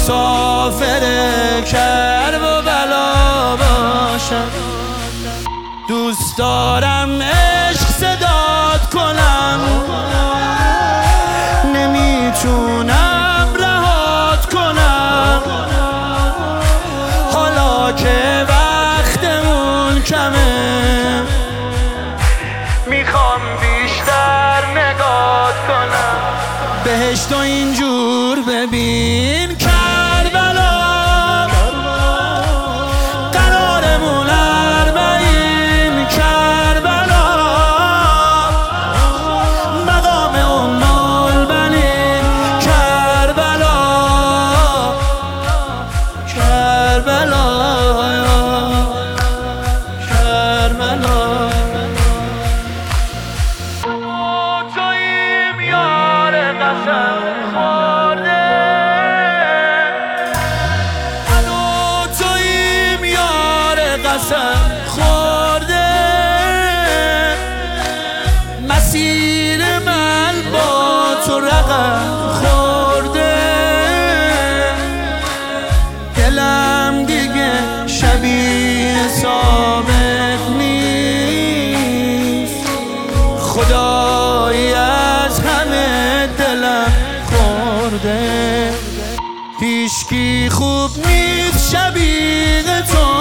مسافر کرب و بلا باشم. دوست دارم عشق صدات کنم، نمیتونم رهات کنم. حالا که وقتمون کمه، میخوام بیشتر نگات کنم. بهشت و اینجور ببین کربلا، قرارمون اربعین کربلا. مقام ام البنین کربلا، کربلا، کربلا. توییم یار قسم خورده، توییم یار قسم خورده. مسیر من با تو رقم خورده، دلم دیگه شبیه سابق نیست. خدایی از همه دلم خورده، هیچکی خوب نیست شبیه تو.